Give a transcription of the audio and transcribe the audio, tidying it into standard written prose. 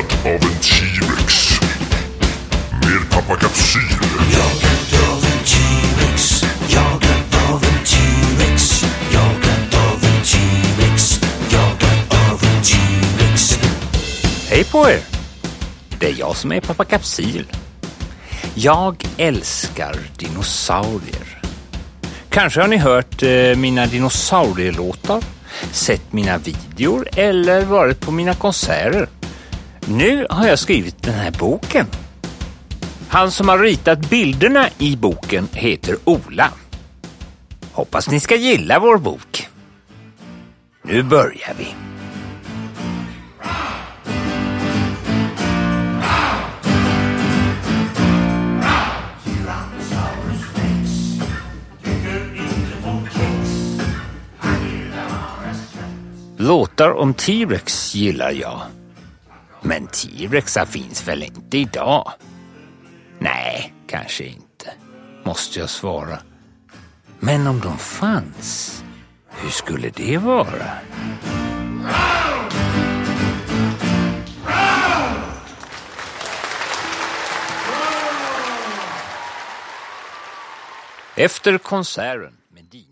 jagad av en T-Rex. Mer pappakapsyl. Jagad av en T-Rex. Jagad av en T-Rex. Jagad av en T-Rex. Jagad av en T-Rex. Hej på er! Det är jag som är pappa Kapsyl. Jag älskar dinosaurier. Kanske har ni hört mina dinosaurielåtar, sett mina videor eller varit på mina konserter. Nu har jag skrivit den här boken. Han som har ritat bilderna i boken heter Ola. Hoppas ni ska gilla vår bok. Nu börjar vi. Låtar om T-Rex gillar jag. Men T-Rexar finns väl inte idag? Nej, kanske inte. Måste jag svara. Men om de fanns, hur skulle det vara? Efter konserten med Dina